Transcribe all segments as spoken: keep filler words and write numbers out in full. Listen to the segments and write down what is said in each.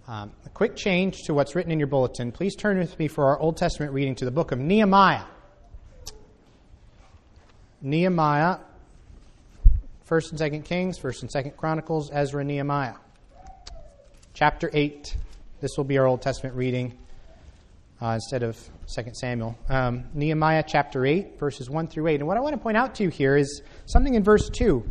Um, a quick change to what's written in your bulletin. Please turn with me for our Old Testament reading to the book of Nehemiah. Nehemiah, First and Second Kings, First and Second Chronicles, Ezra, Nehemiah. Chapter eight. This will be our Old Testament reading uh, instead of Second Samuel. Um, Nehemiah chapter eight, verses one through eight. And what I want to point out to you here is something in verse two.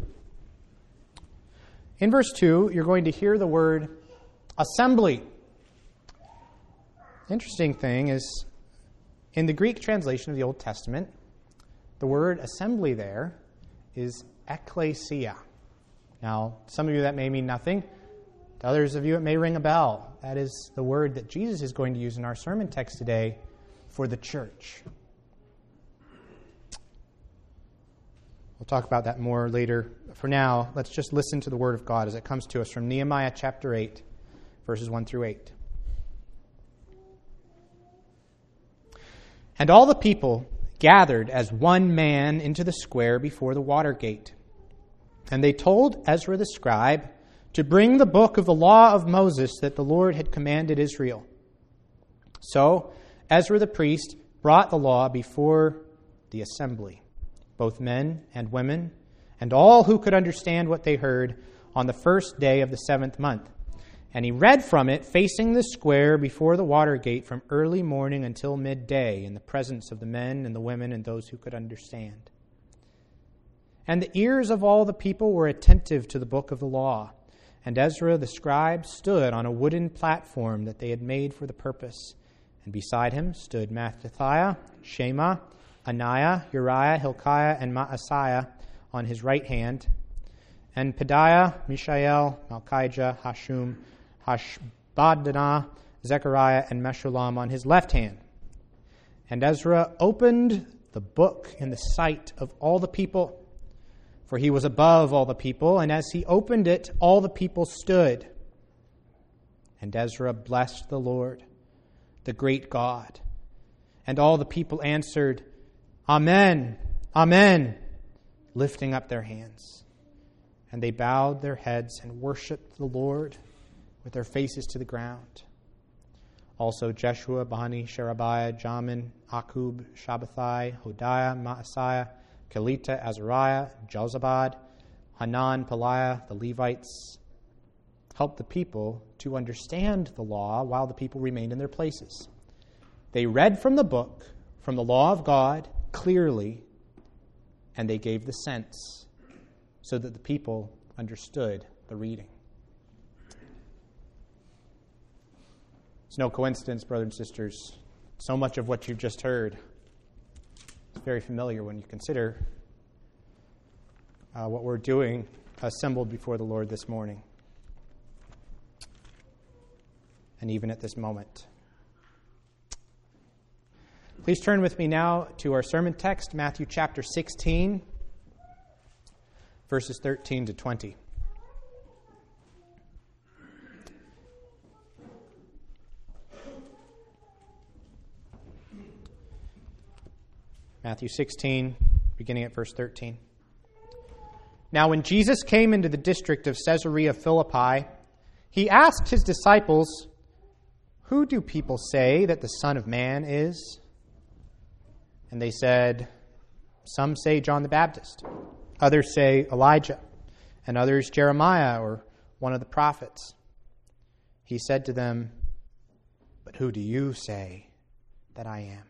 In verse two, you're going to hear the word assembly. Interesting thing is, in the Greek translation of the Old Testament, the word assembly there is ekklesia. Now, some of you that may mean nothing. To others of you it may ring a bell. That is the word that Jesus is going to use in our sermon text today for the church. We'll talk about that more later. For now, let's just listen to the word of God as it comes to us from Nehemiah chapter eight. Verses one through eight. And all the people gathered as one man into the square before the water gate. And they told Ezra the scribe to bring the book of the law of Moses that the Lord had commanded Israel. So Ezra the priest brought the law before the assembly, both men and women, and all who could understand what they heard, on the first day of the seventh month. And he read from it, facing the square before the water gate, from early morning until midday, in the presence of the men and the women and those who could understand. And the ears of all the people were attentive to the book of the law. And Ezra the scribe stood on a wooden platform that they had made for the purpose. And beside him stood Mattithiah, Shema, Ananiah, Uriah, Hilkiah, and Maaseiah on his right hand, and Pedaiah, Mishael, Malchijah, Hashum, Hashbaddanah, Zechariah, and Meshullam on his left hand. And Ezra opened the book in the sight of all the people, for he was above all the people, and as he opened it, all the people stood. And Ezra blessed the Lord, the great God. And all the people answered, Amen, Amen, lifting up their hands. And they bowed their heads and worshipped the Lord with their faces to the ground. Also Jeshua, Bani, Sherebiah, Jamin, Akub, Shabbathai, Hodiah, Maaseiah, Kelita, Azariah, Jozabad, Hanan, Peliah, the Levites, helped the people to understand the law while the people remained in their places. They read from the book, from the law of God, clearly, and they gave the sense, so that the people understood the reading. It's no coincidence, brothers and sisters, so much of what you've just heard is very familiar when you consider uh, what we're doing assembled before the Lord this morning, and even at this moment. Please turn with me now to our sermon text, Matthew chapter sixteen, verses thirteen to twenty. Matthew sixteen, beginning at verse thirteen. Now when Jesus came into the district of Caesarea Philippi, he asked his disciples, "Who do people say that the Son of Man is?" And they said, "Some say John the Baptist, others say Elijah, and others Jeremiah or one of the prophets." He said to them, "But who do you say that I am?"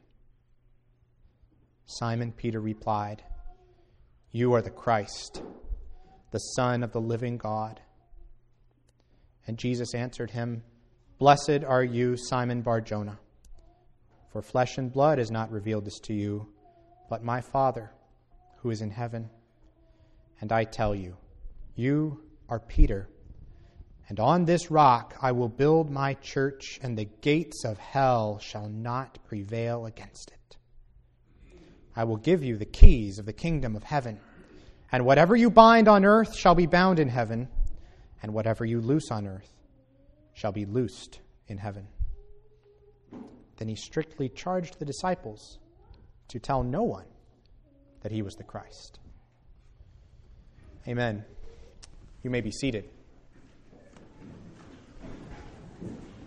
Simon Peter replied, "You are the Christ, the Son of the living God." And Jesus answered him, "Blessed are you, Simon Bar-Jonah, for flesh and blood has not revealed this to you, but my Father who is in heaven. And I tell you, you are Peter, and on this rock I will build my church, and the gates of hell shall not prevail against it. I will give you the keys of the kingdom of heaven, and whatever you bind on earth shall be bound in heaven, and whatever you loose on earth shall be loosed in heaven." Then he strictly charged the disciples to tell no one that he was the Christ. Amen. You may be seated.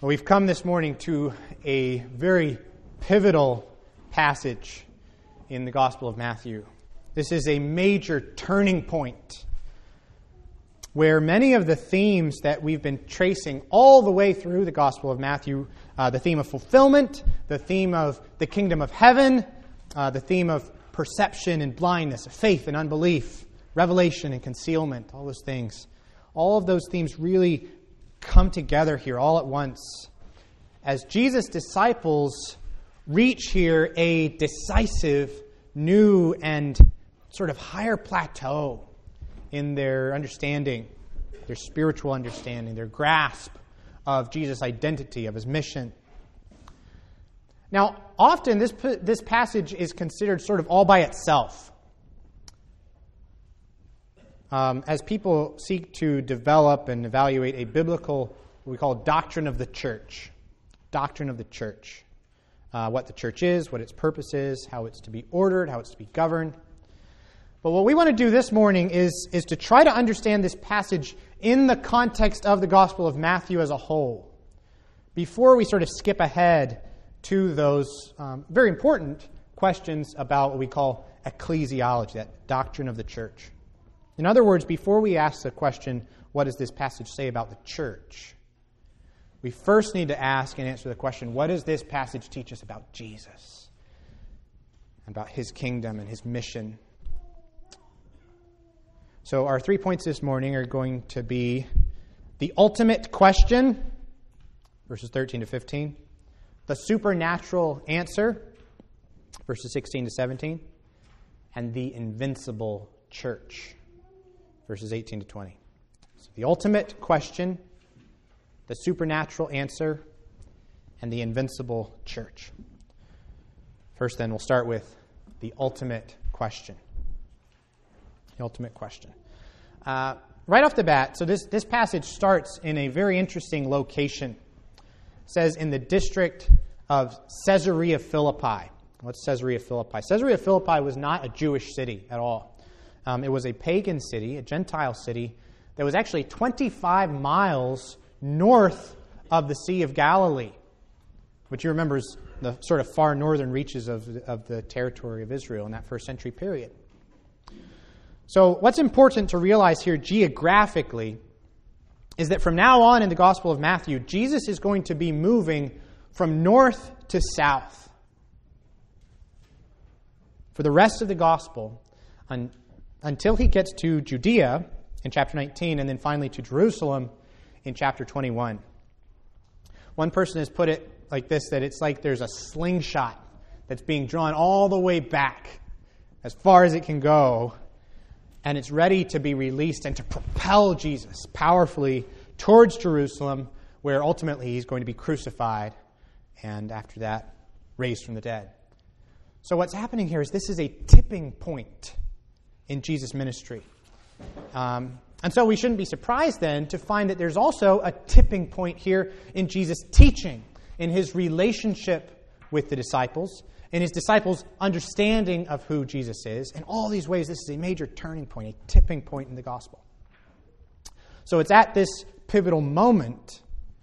Well, we've come this morning to a very pivotal passage in the Gospel of Matthew. This is a major turning point where many of the themes that we've been tracing all the way through the Gospel of Matthew, uh, the theme of fulfillment, the theme of the kingdom of heaven, uh, the theme of perception and blindness, of faith and unbelief, revelation and concealment, all those things. All of those themes really come together here all at once as Jesus' disciples reach here a decisive, new, and sort of higher plateau in their understanding, their spiritual understanding, their grasp of Jesus' identity, of his mission. Now, often this, this passage is considered sort of all by itself. Um, as people seek to develop and evaluate a biblical, what we call doctrine of the church. Doctrine of the church. Uh, what the church is, what its purpose is, how it's to be ordered, how it's to be governed. But what we want to do this morning is, is to try to understand this passage in the context of the Gospel of Matthew as a whole, before we sort of skip ahead to those um, very important questions about what we call ecclesiology, that doctrine of the church. In other words, before we ask the question, what does this passage say about the church? We first need to ask and answer the question, what does this passage teach us about Jesus? About his kingdom and his mission? So our three points this morning are going to be the ultimate question, verses thirteen to fifteen, the supernatural answer, verses sixteen to seventeen, and the invincible church, verses eighteen to twenty. So the ultimate question, the supernatural answer, and the invincible church. First, then, we'll start with the ultimate question. The ultimate question. Uh, right off the bat, so this, this passage starts in a very interesting location. It says in the district of Caesarea Philippi. What's Caesarea Philippi? Caesarea Philippi was not a Jewish city at all. Um, it was a pagan city, a Gentile city, that was actually twenty-five miles north of the Sea of Galilee, which you remember is the sort of far northern reaches of, of the territory of Israel in that first century period. So what's important to realize here geographically is that from now on in the Gospel of Matthew, Jesus is going to be moving from north to south. For the rest of the Gospel, un, until he gets to Judea in chapter nineteen, and then finally to Jerusalem in chapter twenty-one. One person has put it like this, that it's like there's a slingshot that's being drawn all the way back as far as it can go, and it's ready to be released and to propel Jesus powerfully towards Jerusalem, where ultimately he's going to be crucified and after that raised from the dead. So what's happening here is this is a tipping point in Jesus' ministry. Um, and so we shouldn't be surprised then to find that there's also a tipping point here in Jesus' teaching, in his relationship with the disciples, in his disciples' understanding of who Jesus is. In all these ways, this is a major turning point, a tipping point in the gospel. So it's at this pivotal moment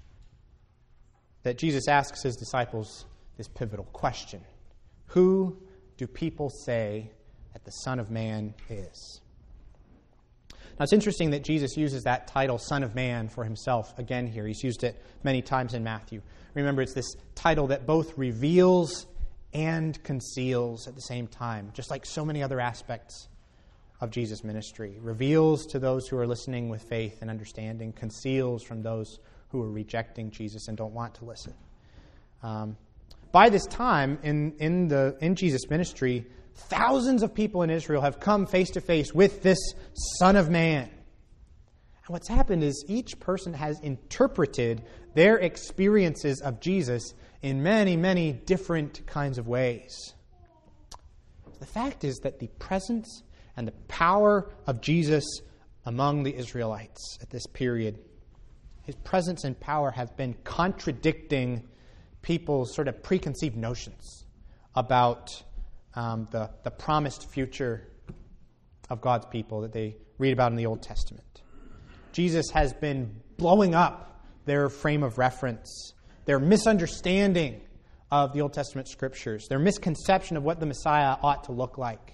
that Jesus asks his disciples this pivotal question. Who do people say that the Son of Man is? Now, it's interesting that Jesus uses that title, Son of Man, for himself again here. He's used it many times in Matthew. Remember, it's this title that both reveals and conceals at the same time, just like so many other aspects of Jesus' ministry. Reveals to those who are listening with faith and understanding, conceals from those who are rejecting Jesus and don't want to listen. Um, by this time, in, in, the, in Jesus' ministry, thousands of people in Israel have come face to face with this Son of Man. And what's happened is each person has interpreted their experiences of Jesus in many, many different kinds of ways. The fact is that the presence and the power of Jesus among the Israelites at this period, his presence and power have been contradicting people's sort of preconceived notions about um, the, the promised future of God's people that they read about in the Old Testament. Jesus has been blowing up their frame of reference their misunderstanding of the Old Testament Scriptures, their misconception of what the Messiah ought to look like.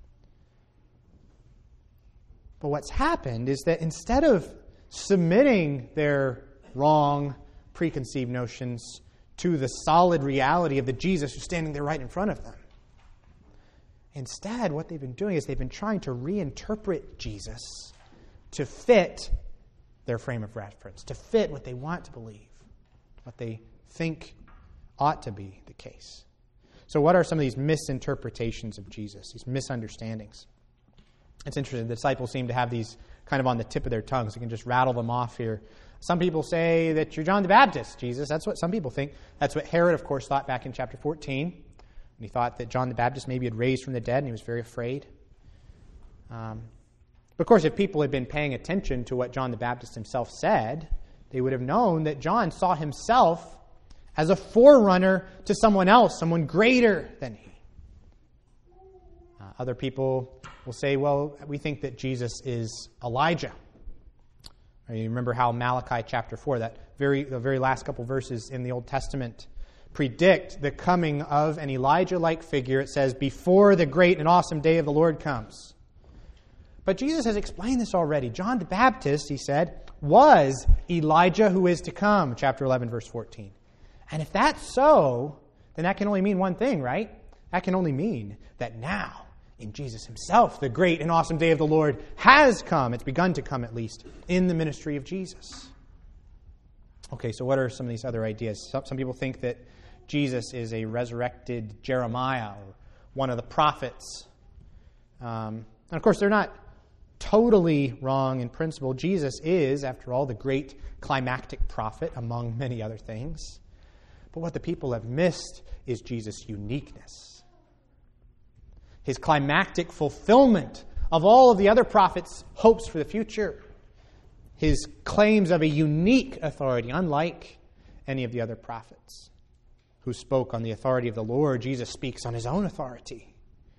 But what's happened is that instead of submitting their wrong, preconceived notions to the solid reality of the Jesus who's standing there right in front of them, instead, what they've been doing is they've been trying to reinterpret Jesus to fit their frame of reference, to fit what they want to believe, what they think ought to be the case. So what are some of these misinterpretations of Jesus, these misunderstandings? It's interesting. The disciples seem to have these kind of on the tip of their tongues. You can just rattle them off here. Some people say that you're John the Baptist, Jesus. That's what some people think. That's what Herod, of course, thought back in chapter fourteen. And he thought that John the Baptist maybe had raised from the dead, and he was very afraid. Um, but of course, if people had been paying attention to what John the Baptist himself said, they would have known that John saw himself as a forerunner to someone else, someone greater than he. Uh, other people will say, well, we think that Jesus is Elijah. Or you remember how Malachi chapter four, that very the very last couple verses in the Old Testament, predict the coming of an Elijah-like figure. It says, before the great and awesome day of the Lord comes. But Jesus has explained this already. John the Baptist, he said, was Elijah who is to come, chapter eleven, verse fourteen. And if that's so, then that can only mean one thing, right? That can only mean that now, in Jesus himself, the great and awesome day of the Lord has come. It's begun to come, at least, in the ministry of Jesus. Okay, so what are some of these other ideas? Some, some people think that Jesus is a resurrected Jeremiah, or one of the prophets. Um, and of course, they're not totally wrong in principle. Jesus is, after all, the great climactic prophet, among many other things. But what the people have missed is Jesus' uniqueness. His climactic fulfillment of all of the other prophets' hopes for the future. His claims of a unique authority, unlike any of the other prophets who spoke on the authority of the Lord. Jesus speaks on his own authority.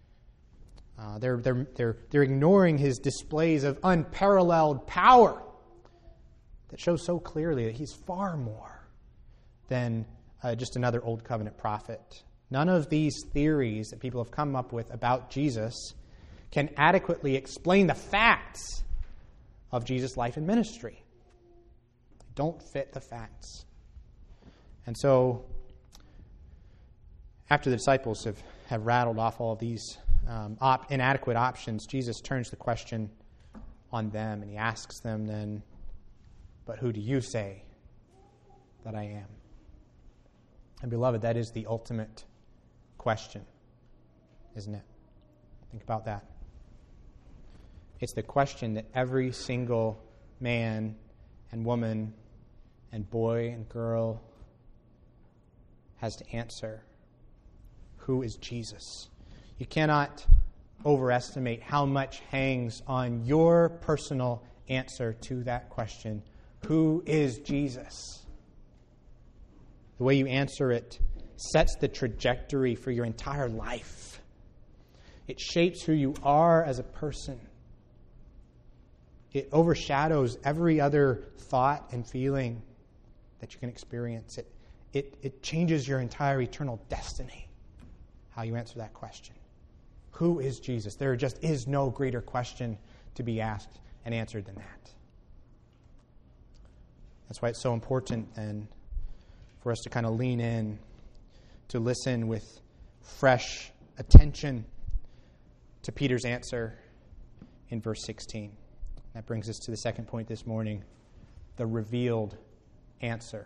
Uh, they're, they're, they're, they're ignoring his displays of unparalleled power that shows so clearly that he's far more than uh, just another Old Covenant prophet. None of these theories that people have come up with about Jesus can adequately explain the facts of Jesus' life and ministry. They don't fit the facts. And so, after the disciples have, have rattled off all of these um, op- inadequate options, Jesus turns the question on them, and he asks them then, but who do you say that I am? And beloved, that is the ultimate question, isn't it? Think about that. It's the question that every single man and woman and boy and girl has to answer. Who is Jesus? You cannot overestimate how much hangs on your personal answer to that question. Who is Jesus? The way you answer it sets the trajectory for your entire life. It shapes who you are as a person. It overshadows every other thought and feeling that you can experience. It, it, it changes your entire eternal destiny, how you answer that question. Who is Jesus? There just is no greater question to be asked and answered than that. That's why it's so important then for us to kind of lean in, to listen with fresh attention to Peter's answer in verse sixteen. That brings us to the second point this morning, the revealed answer.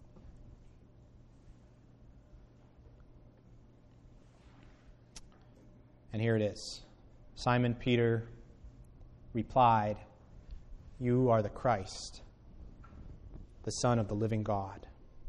And here it is. Simon Peter replied, "You are the Christ, the Son of the living God."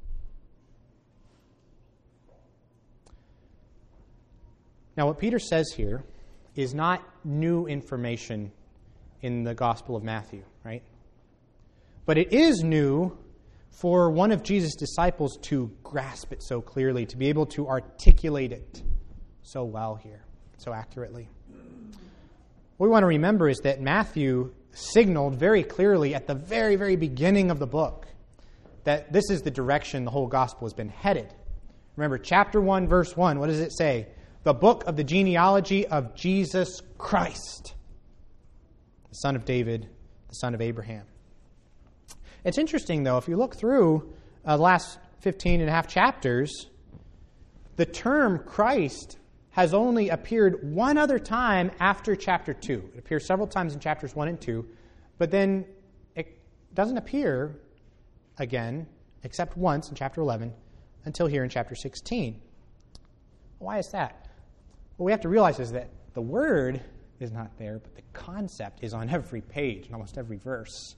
Now, what Peter says here is not new information in the Gospel of Matthew, right? But it is new for one of Jesus' disciples to grasp it so clearly, to be able to articulate it so well here, so accurately. What we want to remember is that Matthew signaled very clearly at the very, very beginning of the book that this is the direction the whole gospel has been headed. Remember, chapter one, verse one, what does it say? The book of the genealogy of Jesus Christ, the son of David, the son of Abraham. It's interesting, though, if you look through uh, the last fifteen and a half chapters, the term Christ has only appeared one other time after chapter two. It appears several times in chapters one and two, but then it doesn't appear again, except once in chapter eleven, until here in chapter sixteen. Why is that? What we have to realize is that the word is not there, but the concept is on every page, in almost every verse,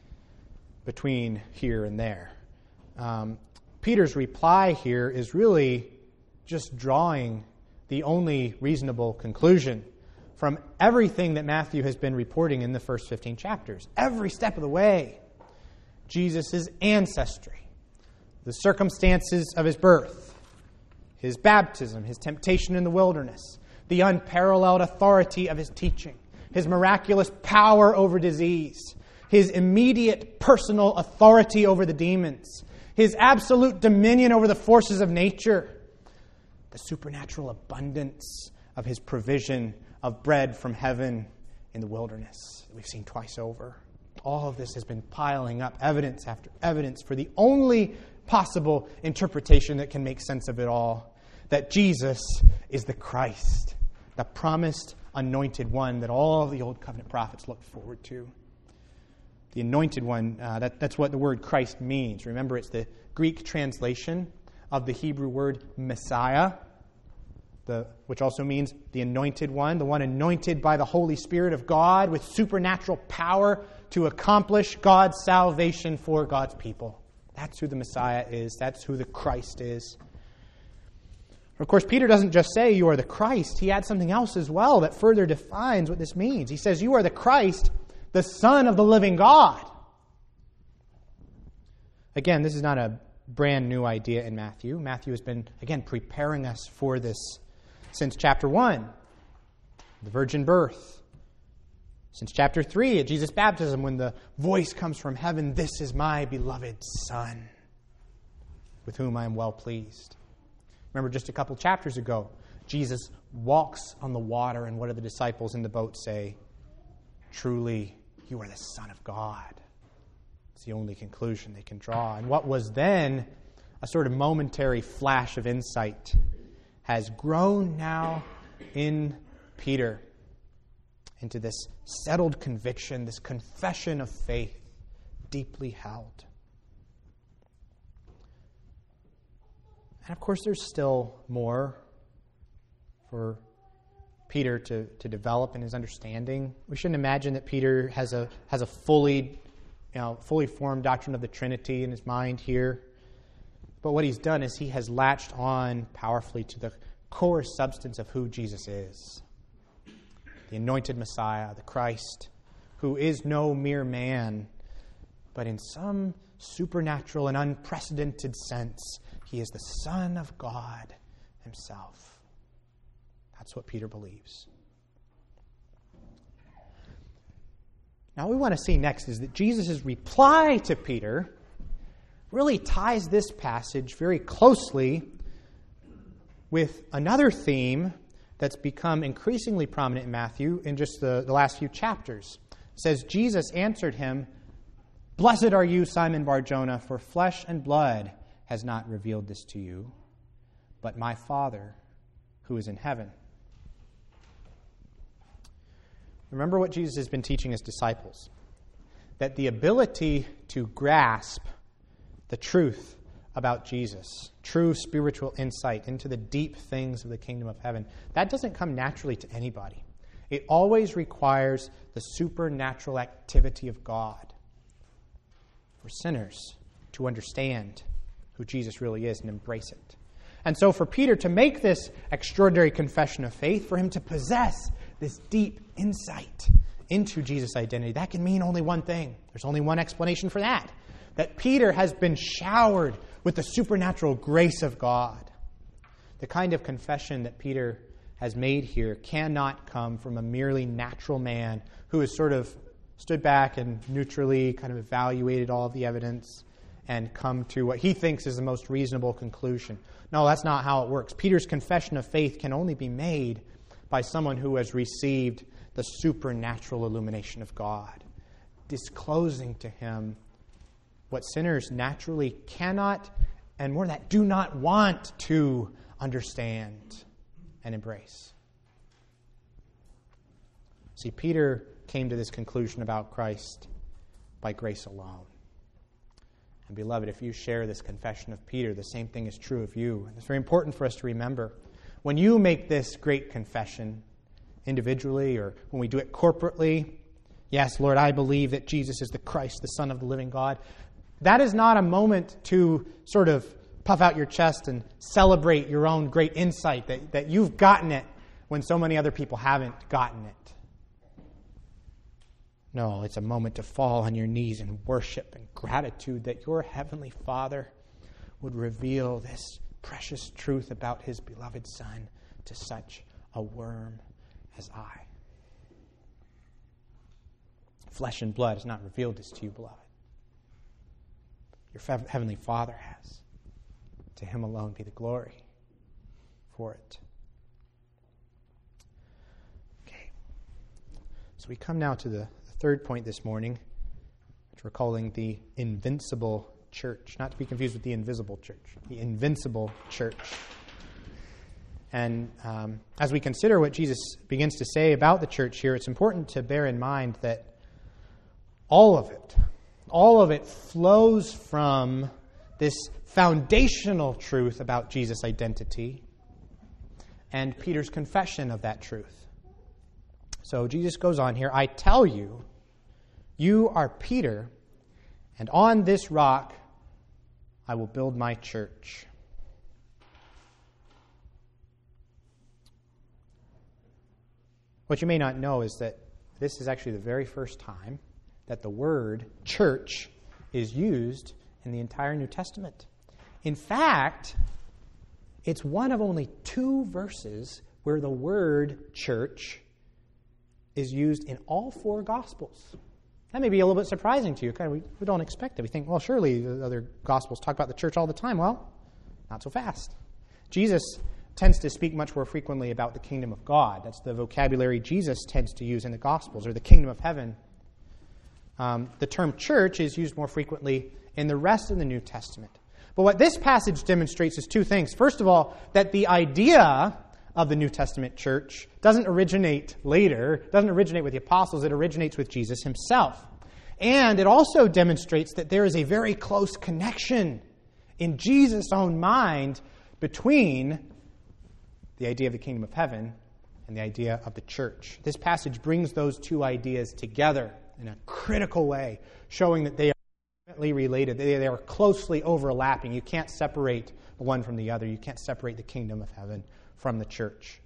between here and there. Um, Peter's reply here is really just drawing the only reasonable conclusion from everything that Matthew has been reporting in the first fifteen chapters. Every step of the way, Jesus' ancestry, the circumstances of his birth, his baptism, his temptation in the wilderness, the unparalleled authority of his teaching, his miraculous power over disease, his immediate personal authority over the demons, his absolute dominion over the forces of nature, the supernatural abundance of his provision of bread from heaven in the wilderness that we've seen twice over. All of this has been piling up evidence after evidence for the only possible interpretation that can make sense of it all, that Jesus is the Christ, the promised anointed one that all of the Old Covenant prophets looked forward to. The anointed one, uh, that, that's what the word Christ means. Remember, it's the Greek translation of the Hebrew word Messiah, the, which also means the anointed one, the one anointed by the Holy Spirit of God with supernatural power to accomplish God's salvation for God's people. That's who the Messiah is. That's who the Christ is. Of course, Peter doesn't just say you are the Christ. He adds something else as well that further defines what this means. He says you are the Christ, the Son of the living God. Again, this is not a brand new idea in Matthew. Matthew has been, again, preparing us for this since chapter one, the virgin birth. Since chapter three, at Jesus' baptism, when the voice comes from heaven, "This is my beloved Son, with whom I am well pleased." Remember, just a couple chapters ago, Jesus walks on the water, and what do the disciples in the boat say? "Truly, you are the Son of God." It's the only conclusion they can draw. And what was then a sort of momentary flash of insight has grown now in Peter into this settled conviction, this confession of faith, deeply held. And of course, there's still more for Peter to, to develop in his understanding. We shouldn't imagine that Peter has a has a fully, you know, fully formed doctrine of the Trinity in his mind here. But what he's done is he has latched on powerfully to the core substance of who Jesus is. The anointed Messiah, the Christ, who is no mere man, but in some supernatural and unprecedented sense, he is the Son of God himself. That's what Peter believes. Now, what we want to see next is that Jesus' reply to Peter really ties this passage very closely with another theme that's become increasingly prominent in Matthew in just the, the last few chapters. It says, Jesus answered him, "Blessed are you, Simon Bar-Jonah, for flesh and blood has not revealed this to you, but my Father who is in heaven." Remember what Jesus has been teaching his disciples, that the ability to grasp the truth about Jesus, true spiritual insight into the deep things of the kingdom of heaven, that doesn't come naturally to anybody. It always requires the supernatural activity of God for sinners to understand who Jesus really is and embrace it. And so for Peter to make this extraordinary confession of faith, for him to possess this deep insight into Jesus' identity, that can mean only one thing. There's only one explanation for that. That Peter has been showered with the supernatural grace of God. The kind of confession that Peter has made here cannot come from a merely natural man who has sort of stood back and neutrally kind of evaluated all of the evidence and come to what he thinks is the most reasonable conclusion. No, that's not how it works. Peter's confession of faith can only be made by someone who has received the supernatural illumination of God, disclosing to him what sinners naturally cannot, and more than that, do not want to understand and embrace. See, Peter came to this conclusion about Christ by grace alone. And beloved, if you share this confession of Peter, the same thing is true of you. And it's very important for us to remember. When you make this great confession individually or when we do it corporately, yes, Lord, I believe that Jesus is the Christ, the Son of the living God, that is not a moment to sort of puff out your chest and celebrate your own great insight that, that you've gotten it when so many other people haven't gotten it. No, it's a moment to fall on your knees in worship and gratitude that your Heavenly Father would reveal this precious truth about His beloved Son to such a worm as I. Flesh and blood has not revealed this to you, beloved. Your Heavenly Father has. To Him alone be the glory for it. Okay. So we come now to the third point this morning, which we're calling the invincible church. Not to be confused with the invisible church. The invincible church. And um, as we consider what Jesus begins to say about the church here, it's important to bear in mind that all of it, all of it flows from this foundational truth about Jesus' identity and Peter's confession of that truth. So Jesus goes on here, I tell you, you are Peter, and on this rock I will build my church. What you may not know is that this is actually the very first time that the word church is used in the entire New Testament. In fact, it's one of only two verses where the word church is used in all four Gospels. That may be a little bit surprising to you. Kind of, we, we don't expect it. We think, well, surely the other Gospels talk about the church all the time. Well, not so fast. Jesus tends to speak much more frequently about the kingdom of God. That's the vocabulary Jesus tends to use in the Gospels, or the kingdom of heaven. Um, the term church is used more frequently in the rest of the New Testament. But what this passage demonstrates is two things. First of all, that the idea of the New Testament church doesn't originate later, doesn't originate with the apostles, it originates with Jesus himself. And it also demonstrates that there is a very close connection in Jesus' own mind between the idea of the kingdom of heaven and the idea of the church. This passage brings those two ideas together in a critical way, showing that they are intimately related, they, they are closely overlapping. You can't separate one from the other. You can't separate the kingdom of heaven from the church.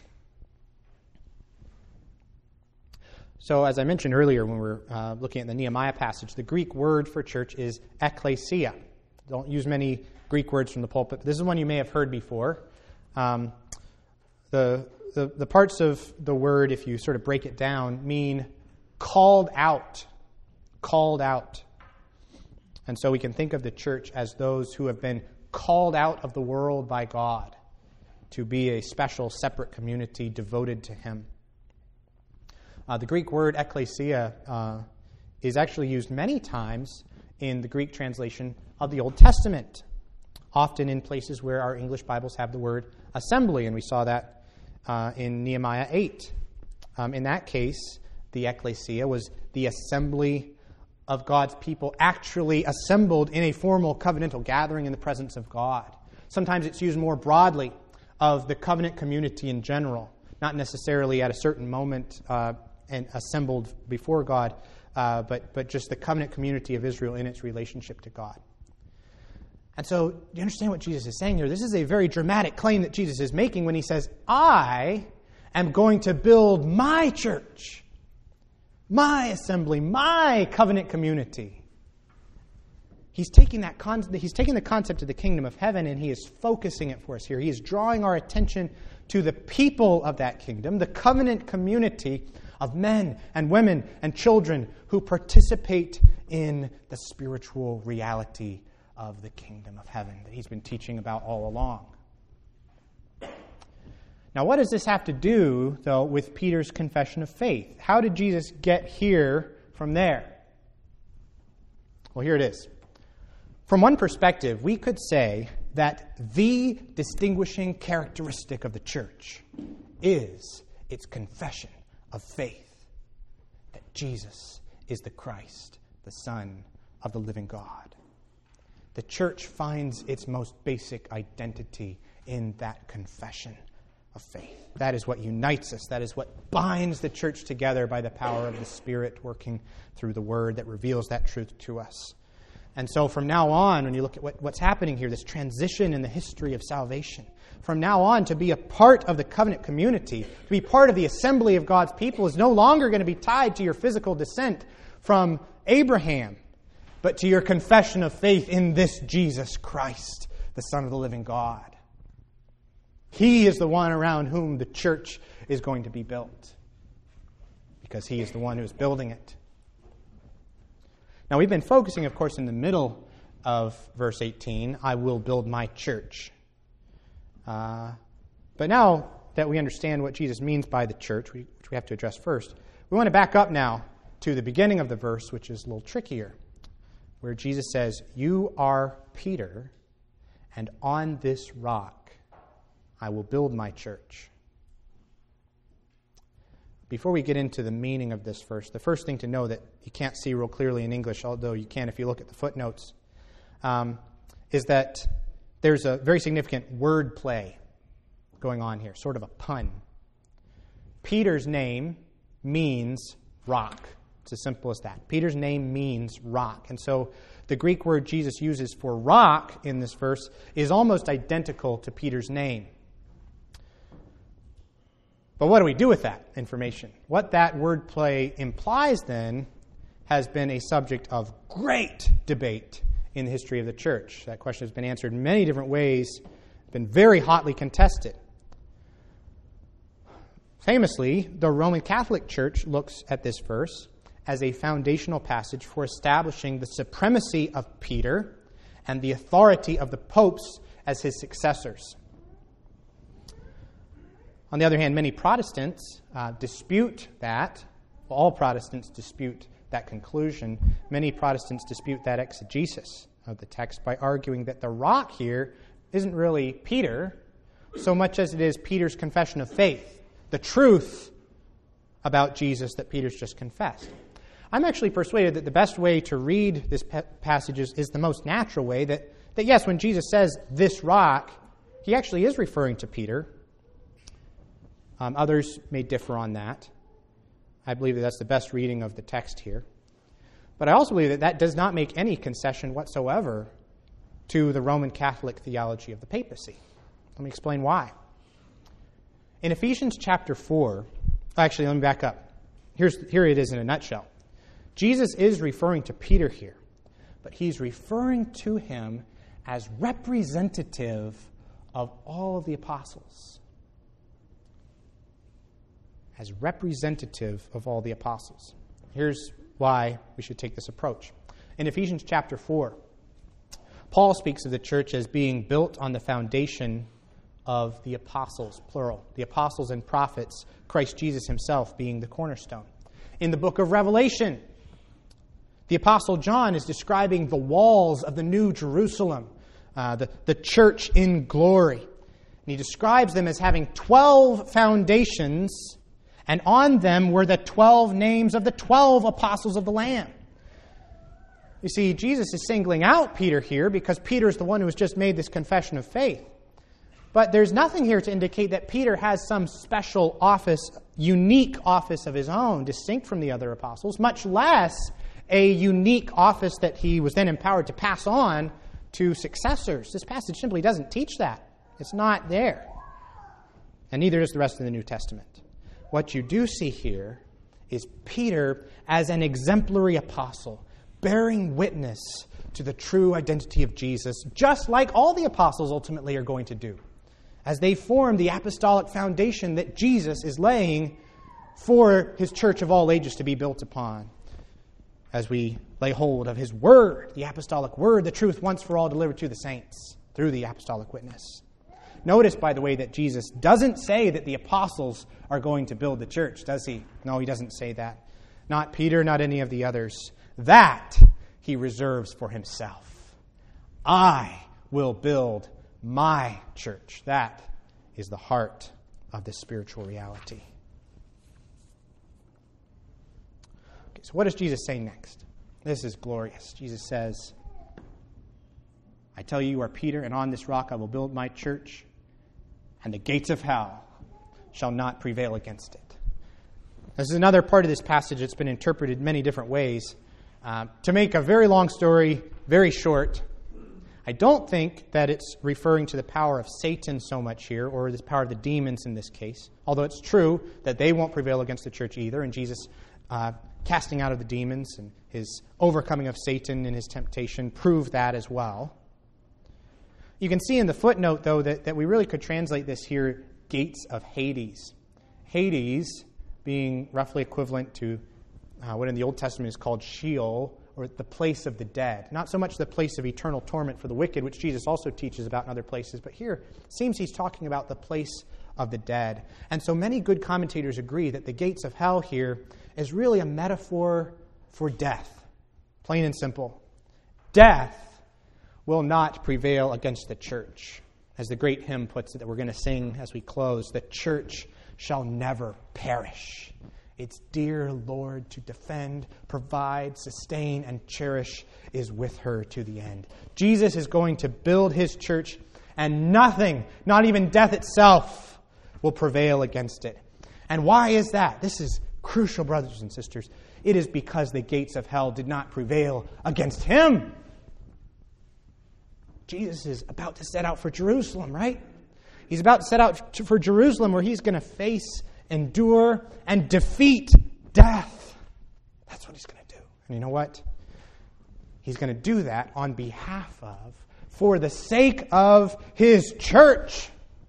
So as I mentioned earlier when we were uh, looking at the Nehemiah passage, the Greek word for church is ekklesia. Don't use many Greek words from the pulpit, but this is one you may have heard before. Um, the, the, the parts of the word, if you sort of break it down, mean called out. Called out. And so we can think of the church as those who have been called out of the world by God to be a special, separate community devoted to Him. Uh, the Greek word ekklesia uh, is actually used many times in the Greek translation of the Old Testament, often in places where our English Bibles have the word assembly, and we saw that uh, in Nehemiah eight. Um, in that case, the ekklesia was the assembly of God's people actually assembled in a formal covenantal gathering in the presence of God. Sometimes it's used more broadly of the covenant community in general, not necessarily at a certain moment uh, and assembled before God, uh, but, but just the covenant community of Israel in its relationship to God. And so, do you understand what Jesus is saying here? This is a very dramatic claim that Jesus is making when He says, I am going to build my church, my assembly, my covenant community. He's taking that con- he's taking the concept of the kingdom of heaven and He is focusing it for us here. He is drawing our attention to the people of that kingdom, the covenant community of men and women and children who participate in the spiritual reality of the kingdom of heaven that he's been teaching about all along. Now, what does this have to do, though, with Peter's confession of faith? How did Jesus get here from there? Well, here it is. From one perspective, we could say that the distinguishing characteristic of the church is its confession of faith, that Jesus is the Christ, the Son of the living God. The church finds its most basic identity in that confession of faith. That is what unites us. That is what binds the church together by the power of the Spirit working through the Word that reveals that truth to us. And so from now on, when you look at what, what's happening here, this transition in the history of salvation, from now on to be a part of the covenant community, to be part of the assembly of God's people is no longer going to be tied to your physical descent from Abraham, but to your confession of faith in this Jesus Christ, the Son of the living God. He is the one around whom the church is going to be built, because he is the one who is building it. Now, we've been focusing, of course, in the middle of verse eighteen, I will build my church. Uh, but now that we understand what Jesus means by the church, which we have to address first, we want to back up now to the beginning of the verse, which is a little trickier, where Jesus says, you are Peter, and on this rock I will build my church. Before we get into the meaning of this verse, the first thing to know that you can't see real clearly in English, although you can if you look at the footnotes, um, is that there's a very significant word play going on here, sort of a pun. Peter's name means rock. It's as simple as that. Peter's name means rock. And so the Greek word Jesus uses for rock in this verse is almost identical to Peter's name. But what do we do with that information? What that wordplay implies then has been a subject of great debate in the history of the church. That question has been answered in many different ways, been very hotly contested. Famously, the Roman Catholic Church looks at this verse as a foundational passage for establishing the supremacy of Peter and the authority of the popes as his successors. On the other hand, many Protestants uh, dispute that. Well, all Protestants dispute that conclusion. Many Protestants dispute that exegesis of the text by arguing that the rock here isn't really Peter so much as it is Peter's confession of faith, the truth about Jesus that Peter's just confessed. I'm actually persuaded that the best way to read this passage is, is the most natural way, that, that yes, when Jesus says this rock, he actually is referring to Peter. Um, others may differ on that. I believe that that's the best reading of the text here. But I also believe that that does not make any concession whatsoever to the Roman Catholic theology of the papacy. Let me explain why. In Ephesians chapter four, actually, let me back up. Here's, here it is in a nutshell. Jesus is referring to Peter here, but he's referring to him as representative of all of the apostles. As representative of all the apostles. Here's why we should take this approach. In Ephesians chapter four, Paul speaks of the church as being built on the foundation of the apostles, plural. The apostles and prophets, Christ Jesus himself being the cornerstone. In the book of Revelation, the apostle John is describing the walls of the New Jerusalem, uh, the, the church in glory. And he describes them as having twelve foundations, and on them were the twelve names of the twelve apostles of the Lamb. You see, Jesus is singling out Peter here because Peter is the one who has just made this confession of faith. But there's nothing here to indicate that Peter has some special office, unique office of his own, distinct from the other apostles, much less a unique office that he was then empowered to pass on to successors. This passage simply doesn't teach that. It's not there. And neither does the rest of the New Testament. What you do see here is Peter as an exemplary apostle, bearing witness to the true identity of Jesus, just like all the apostles ultimately are going to do, as they form the apostolic foundation that Jesus is laying for his church of all ages to be built upon. as we lay hold of his word, the apostolic word, the truth once for all delivered to the saints through the apostolic witness. Notice, by the way, that Jesus doesn't say that the apostles are going to build the church, does he? No, he doesn't say that. Not Peter, not any of the others. That he reserves for himself. I will build my church. That is the heart of this spiritual reality. Okay, so what does Jesus say next? This is glorious. Jesus says, I tell you, you are Peter, and on this rock I will build my church, and the gates of hell shall not prevail against it. This is another part of this passage that's been interpreted many different ways. Uh, to make a very long story very short, I don't think that it's referring to the power of Satan so much here, or the power of the demons in this case, although it's true that they won't prevail against the church either, and Jesus uh, casting out of the demons and his overcoming of Satan and his temptation prove that as well. You can see in the footnote, though, that, that we really could translate this here, gates of Hades. Hades being roughly equivalent to uh, what in the Old Testament is called Sheol, or the place of the dead. Not so much the place of eternal torment for the wicked, which Jesus also teaches about in other places, but here it seems he's talking about the place of the dead. And so many good commentators agree that the gates of hell here is really a metaphor for death, plain and simple. Death will not prevail against the church. As the great hymn puts it that we're going to sing as we close, the church shall never perish. Its dear Lord to defend, provide, sustain, and cherish is with her to the end. Jesus is going to build his church, and nothing, not even death itself, will prevail against it. And why is that? This is crucial, brothers and sisters. It is because the gates of hell did not prevail against him. Jesus is about to set out for Jerusalem, right? He's about to set out for Jerusalem, where he's going to face, endure, and defeat death. That's what he's going to do. And you know what? He's going to do that on behalf of, for the sake of his church.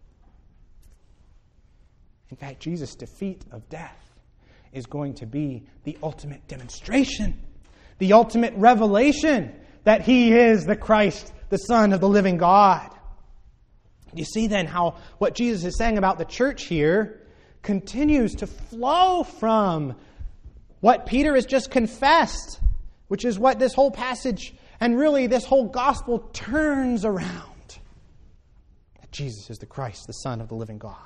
In fact, Jesus' defeat of death is going to be the ultimate demonstration, the ultimate revelation that he is the Christ, the Son of the living God. You see then how what Jesus is saying about the church here continues to flow from what Peter has just confessed, which is what this whole passage and really this whole gospel turns around. That Jesus is the Christ, the Son of the living God.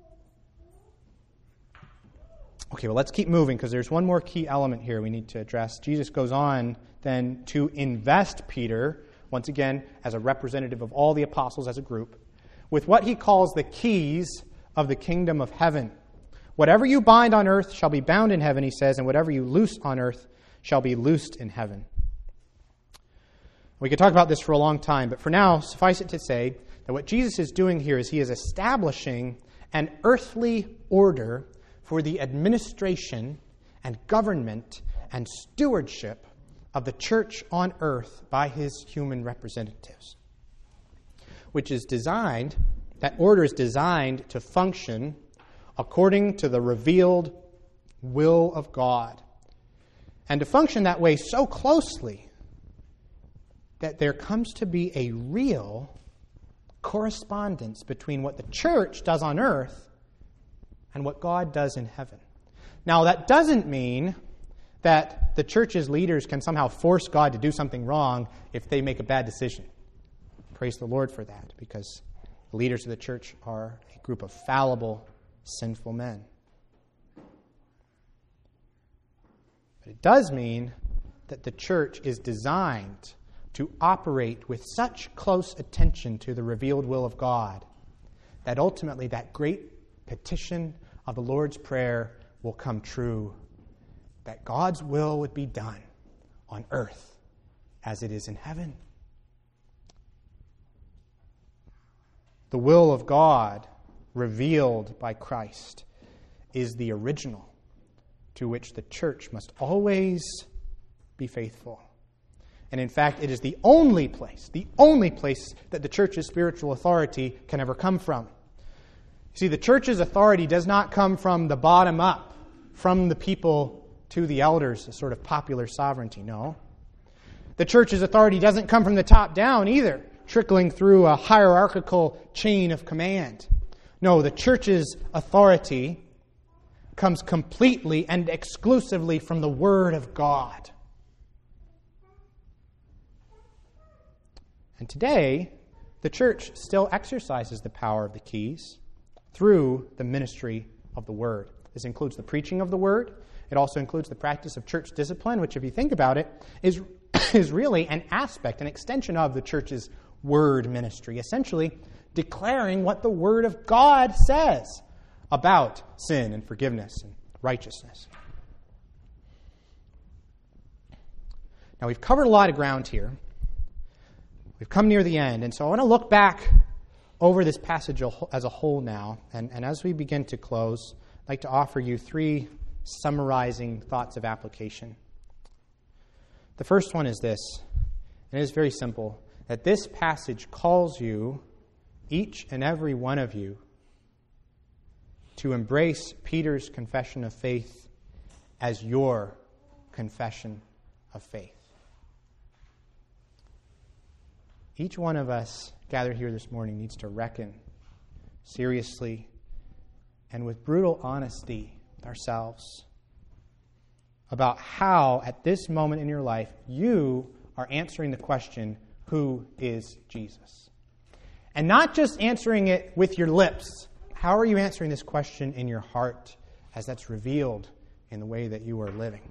Okay, well, let's keep moving because there's one more key element here we need to address. Jesus goes on then to invest Peter, once again, as a representative of all the apostles as a group, with what he calls the keys of the kingdom of heaven. Whatever you bind on earth shall be bound in heaven, he says, and whatever you loose on earth shall be loosed in heaven. We could talk about this for a long time, but for now, suffice it to say that what Jesus is doing here is he is establishing an earthly order for the administration and government and stewardship of the church on earth by his human representatives, which is designed, that order is designed to function according to the revealed will of God, and to function that way so closely that there comes to be a real correspondence between what the church does on earth and what God does in heaven. Now, that doesn't mean that the church's leaders can somehow force God to do something wrong if they make a bad decision. Praise the Lord for that, because the leaders of the church are a group of fallible, sinful men. But it does mean that the church is designed to operate with such close attention to the revealed will of God that ultimately that great petition of the Lord's Prayer will come true, that God's will would be done on earth as it is in heaven. The will of God revealed by Christ is the original to which the church must always be faithful. And in fact, it is the only place, the only place that the church's spiritual authority can ever come from. See, the church's authority does not come from the bottom up, from the people to the elders, a sort of popular sovereignty. No. The church's authority doesn't come from the top down either, trickling through a hierarchical chain of command. No, the church's authority comes completely and exclusively from the Word of God. And today, the church still exercises the power of the keys through the ministry of the Word. This includes the preaching of the Word. It also includes the practice of church discipline, which, if you think about it, is, is really an aspect, an extension of the church's Word ministry, essentially declaring what the Word of God says about sin and forgiveness and righteousness. Now, we've covered a lot of ground here. We've come near the end, and so I want to look back over this passage as a whole now, and, and as we begin to close, I'd like to offer you three summarizing thoughts of application. The first one is this, and it is very simple, that this passage calls you, each and every one of you, to embrace Peter's confession of faith as your confession of faith. Each one of us gathered here this morning needs to reckon seriously and with brutal honesty with ourselves about how, at this moment in your life, you are answering the question, who is Jesus? And not just answering it with your lips. How are you answering this question in your heart as that's revealed in the way that you are living?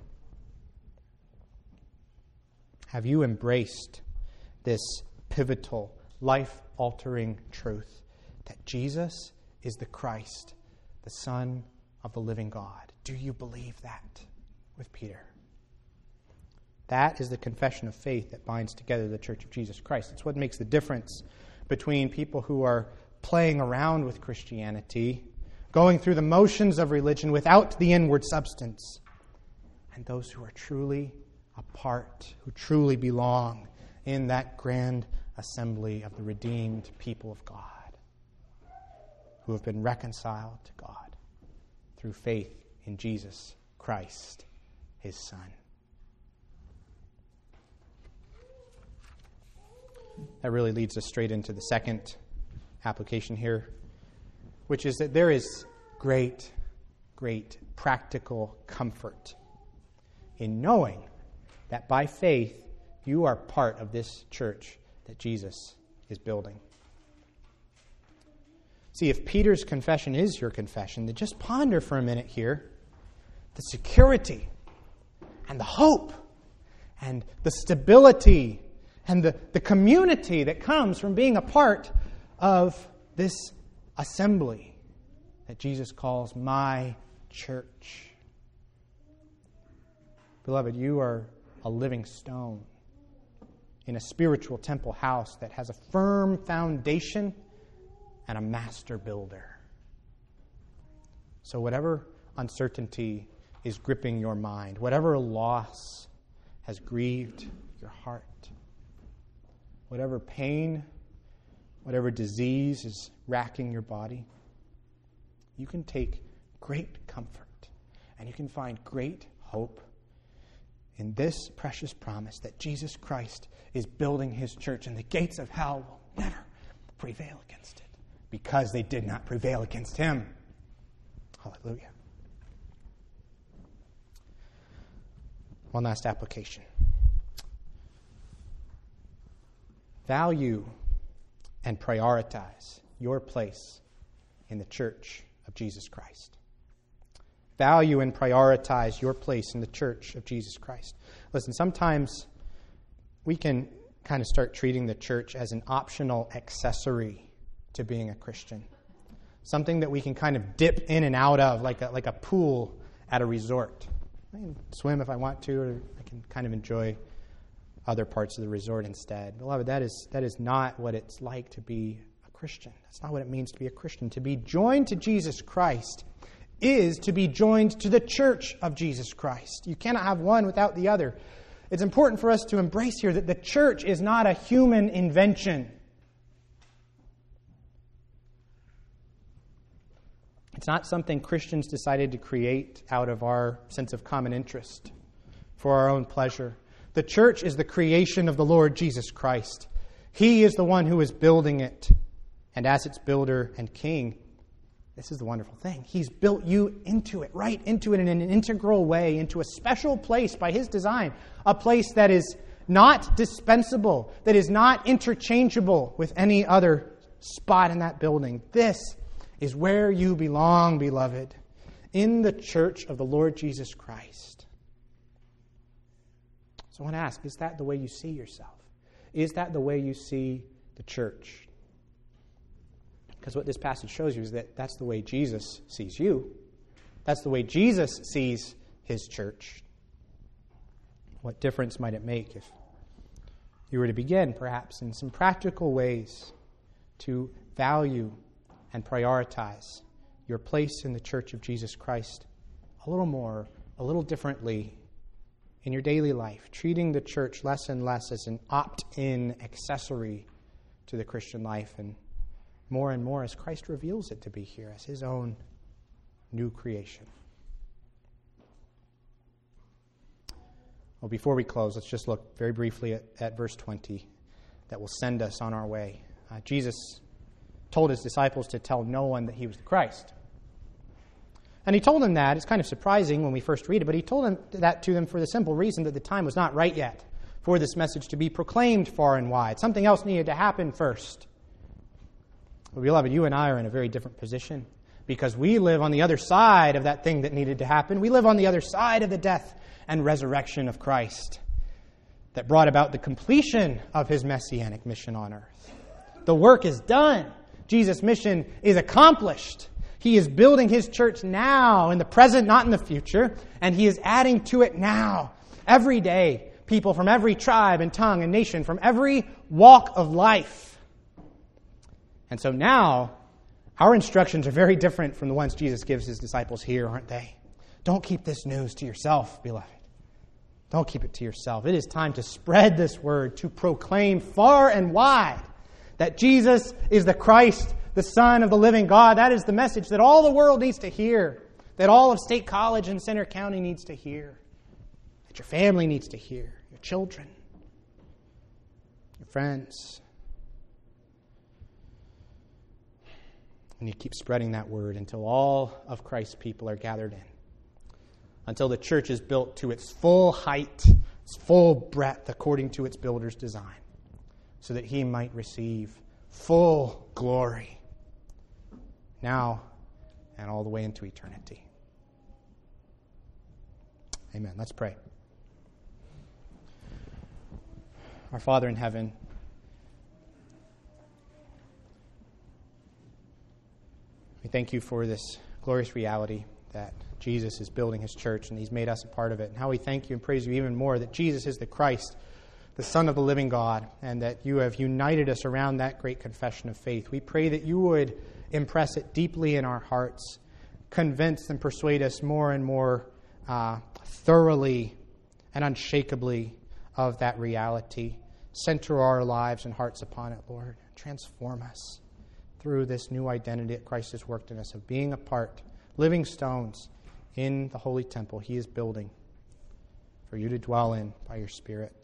Have you embraced this pivotal, life-altering truth that Jesus is the Christ, the Son of the living God? Do you believe that with Peter? That is the confession of faith that binds together the Church of Jesus Christ. It's what makes the difference between people who are playing around with Christianity, going through the motions of religion without the inward substance, and those who are truly a part, who truly belong in that grand assembly of the redeemed people of God, who have been reconciled to God through faith in Jesus Christ, His Son. That really leads us straight into the second application here, which is that there is great, great practical comfort in knowing that by faith you are part of this church that Jesus is building. See, if Peter's confession is your confession, then just ponder for a minute here the security and the hope and the stability and the, the community that comes from being a part of this assembly that Jesus calls my church. Beloved, you are a living stone in a spiritual temple house that has a firm foundation and a master builder. So whatever uncertainty is gripping your mind, whatever loss has grieved your heart, whatever pain, whatever disease is racking your body, you can take great comfort and you can find great hope in this precious promise that Jesus Christ is building His church and the gates of hell will never prevail against it because they did not prevail against Him. Hallelujah. One last application. Value and prioritize your place in the church of Jesus Christ. Value and prioritize your place in the church of Jesus Christ. Listen, sometimes we can kind of start treating the church as an optional accessory to being a Christian. Something that we can kind of dip in and out of like a, like a pool at a resort. I can swim if I want to, or I can kind of enjoy other parts of the resort instead. Beloved, that is that is not what it's like to be a Christian. That's not what it means to be a Christian. To be joined to Jesus Christ is to be joined to the church of Jesus Christ. You cannot have one without the other. It's important for us to embrace here that the church is not a human invention. It's not something Christians decided to create out of our sense of common interest for our own pleasure. The church is the creation of the Lord Jesus Christ. He is the one who is building it. And as its builder and king, this is the wonderful thing. He's built you into it, right into it in an integral way, into a special place by His design. A place that is not dispensable, that is not interchangeable with any other spot in that building. This is where you belong, beloved, in the church of the Lord Jesus Christ. So I want to ask, is that the way you see yourself? Is that the way you see the church? Because what this passage shows you is that that's the way Jesus sees you. That's the way Jesus sees His church. What difference might it make if you were to begin, perhaps, in some practical ways to value and prioritize your place in the church of Jesus Christ a little more, a little differently in your daily life, treating the church less and less as an opt-in accessory to the Christian life, and more and more as Christ reveals it to be here as His own new creation. Well, before we close, let's just look very briefly at, at verse twenty that will send us on our way. Uh, Jesus told His disciples to tell no one that He was the Christ. And He told them that. It's kind of surprising when we first read it, but He told them that to them for the simple reason that the time was not right yet for this message to be proclaimed far and wide. Something else needed to happen first. But beloved, you and I are in a very different position because we live on the other side of that thing that needed to happen. We live on the other side of the death and resurrection of Christ that brought about the completion of His messianic mission on earth. The work is done. Jesus' mission is accomplished. He is building His church now, in the present, not in the future, and He is adding to it now. Every day, people from every tribe and tongue and nation, from every walk of life. And so now, our instructions are very different from the ones Jesus gives His disciples here, aren't they? Don't keep this news to yourself, beloved. Don't keep it to yourself. It is time to spread this word, to proclaim far and wide that Jesus is the Christ, the Son of the living God. That is the message that all the world needs to hear, that all of State College and Center County needs to hear, that your family needs to hear, your children, your friends. And you keep spreading that word until all of Christ's people are gathered in, until the church is built to its full height, its full breadth, according to its builder's design, so that He might receive full glory now and all the way into eternity. Amen. Let's pray. Our Father in heaven, we thank You for this glorious reality that Jesus is building His church and He's made us a part of it. And how we thank You and praise You even more that Jesus is the Christ, the Son of the living God, and that You have united us around that great confession of faith. We pray that You would impress it deeply in our hearts, convince and persuade us more and more uh, thoroughly and unshakably of that reality. Center our lives and hearts upon it, Lord. Transform us through this new identity that Christ has worked in us of being a part, living stones in the holy temple He is building for You to dwell in by Your Spirit.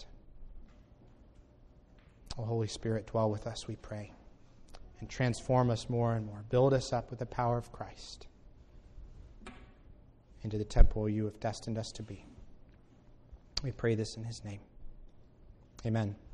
O Holy Spirit, dwell with us, we pray, and transform us more and more. Build us up with the power of Christ into the temple You have destined us to be. We pray this in His name. Amen.